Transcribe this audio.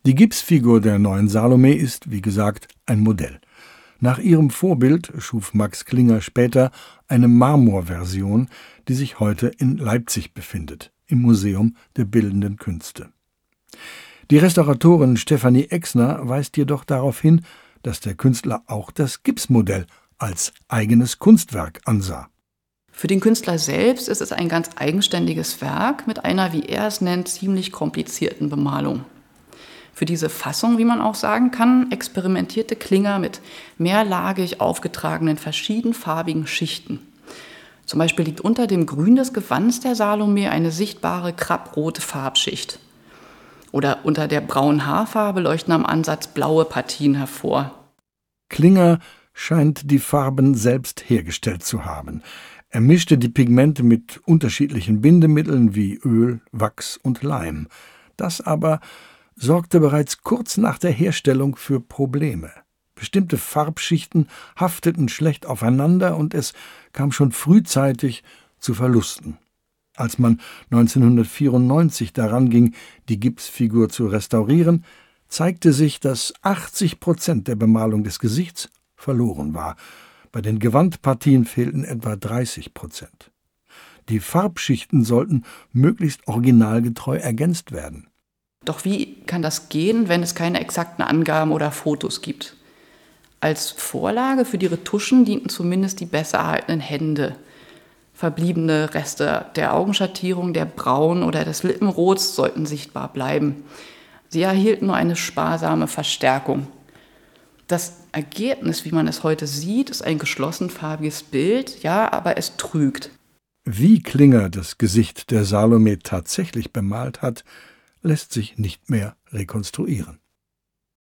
Die Gipsfigur der neuen Salome ist, wie gesagt, ein Modell. Nach ihrem Vorbild schuf Max Klinger später eine Marmorversion, die sich heute in Leipzig befindet, im Museum der Bildenden Künste. Die Restauratorin Stefanie Exner weist jedoch darauf hin, dass der Künstler auch das Gipsmodell als eigenes Kunstwerk ansah. Für den Künstler selbst ist es ein ganz eigenständiges Werk mit einer, wie er es nennt, ziemlich komplizierten Bemalung. Für diese Fassung, wie man auch sagen kann, experimentierte Klinger mit mehrlagig aufgetragenen verschiedenfarbigen Schichten. Zum Beispiel liegt unter dem Grün des Gewands der Salome eine sichtbare krabrote Farbschicht. Oder unter der braunen Haarfarbe leuchten am Ansatz blaue Partien hervor. Klinger scheint die Farben selbst hergestellt zu haben. Er mischte die Pigmente mit unterschiedlichen Bindemitteln wie Öl, Wachs und Leim. Das aber sorgte bereits kurz nach der Herstellung für Probleme. Bestimmte Farbschichten hafteten schlecht aufeinander und es kam schon frühzeitig zu Verlusten. Als man 1994 daran ging, die Gipsfigur zu restaurieren, zeigte sich, dass 80% der Bemalung des Gesichts verloren war. Bei den Gewandpartien fehlten etwa 30%. Die Farbschichten sollten möglichst originalgetreu ergänzt werden. Doch wie kann das gehen, wenn es keine exakten Angaben oder Fotos gibt? Als Vorlage für die Retuschen dienten zumindest die besser erhaltenen Hände. Verbliebene Reste der Augenschattierung, der Brauen oder des Lippenrots sollten sichtbar bleiben. Sie erhielten nur eine sparsame Verstärkung. Das Ergebnis, wie man es heute sieht, ist ein geschlossenfarbiges Bild, ja, aber es trügt. Wie Klinger das Gesicht der Salome tatsächlich bemalt hat, lässt sich nicht mehr rekonstruieren.